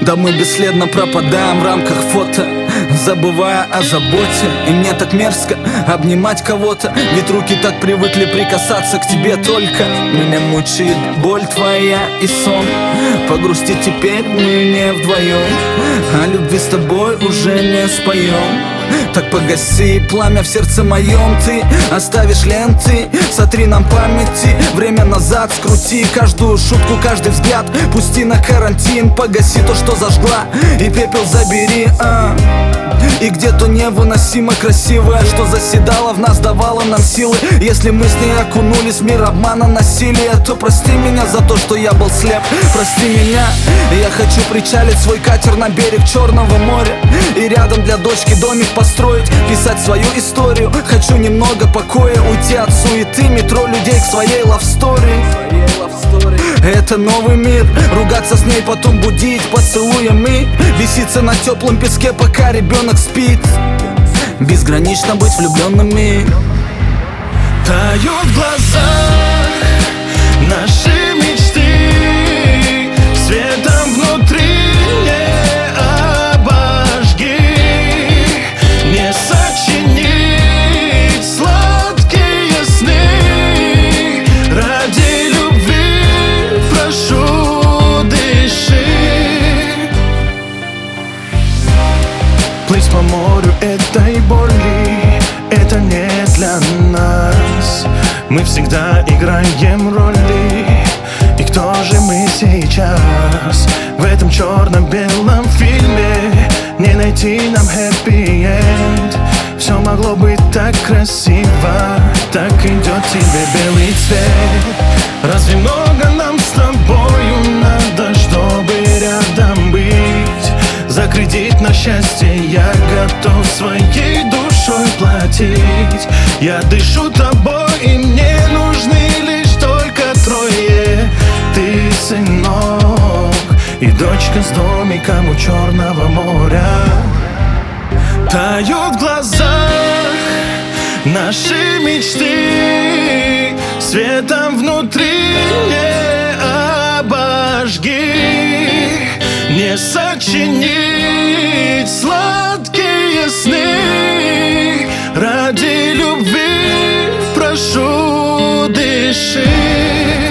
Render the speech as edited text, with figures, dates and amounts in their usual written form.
Да мы бесследно пропадаем в рамках фото, забывая о заботе. И мне так мерзко обнимать кого-то, ведь руки так привыкли прикасаться к тебе только. Меня мучает боль твоя и сон. Погрустить теперь мы не вдвоем, о любви с тобой уже не споем. Так погаси пламя в сердце моем. Ты оставишь ленты, сотри нам памяти, время назад скрути. Каждую шутку, каждый взгляд пусти на карантин. Погаси то, что зажгла, и пепел забери. И где-то невыносимо красивое, что заседало в нас, давало нам силы. Если мы с ней окунулись в мир обмана, насилия, то прости меня за то, что я был слеп. Прости меня, я хочу причалить свой катер на берег Черного моря и рядом для дочки домик построить, писать свою историю. Хочу немного покоя, уйти от суеты, метро людей к своей лавстори. Это новый мир, ругаться с ней, потом будить поцелуями, виситься на теплом песке, пока ребенок спит. Безгранично быть влюбленными. Тают в глазах наши мечты, светом внутри не обожги. Не сочинить сладкие сны, ради любви прошу, дыши. Плыть по морю этой боли, это не для нас. Мы всегда играем роли. И кто же мы сейчас? В этом черно-белом фильме не найти нам хэппи-энд. Все могло быть так красиво, так идет тебе белый цвет. Разве много нам с тобою надо, чтобы рядом быть? За кредит на счастье я готов своей душой платить. Я дышу тобой, и мне нужны лишь только трое. Ты сынок и дочка с домиком у Черного моря. Тают в глазах наши мечты, светом внутри не обожги. Не сочинить сладкие сны, ради любви прошу, дыши.